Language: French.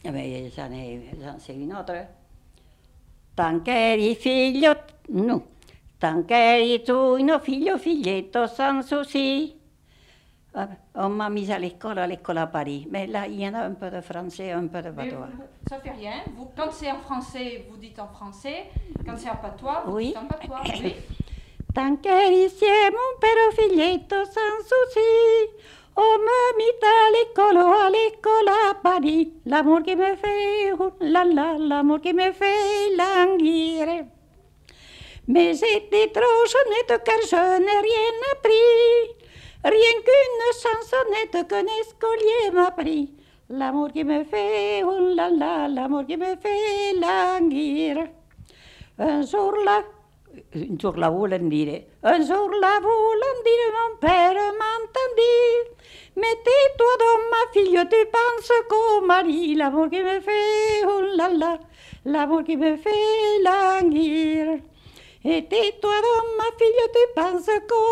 Mais j'en sais une autre. Tant qu'eri figlio, no, tant qu'eri tu, no figlio, figlietto, sans souci. On m'a mise à l'école à Paris. Mais là, il y en a un peu de français, un peu de patois. Ça fait rien. Vous, quand c'est en français, vous dites en français. Quand c'est en patois, vous Oui. dites en patois. Oui. Tant qu'eri siamo un pero figlietto, sans souci. On me mit à l'école à Paris. L'amour qui me fait, oh là là, l'amour qui me fait languir. Mais j'étais trop jeunette car je n'ai rien appris. Rien qu'une chansonnette qu'un escolier m'a pris. L'amour qui me fait, oh là là, l'amour qui me fait languir. Un jour la volen dire, un jour la volen dire, mon père m'entendit. Mais tais-toi donc ma fille, tu penses qu'au mari, l'amour qui me fait, oh là là, l'amour qui me fait languir. Et tais-toi donc ma fille, tu penses qu'au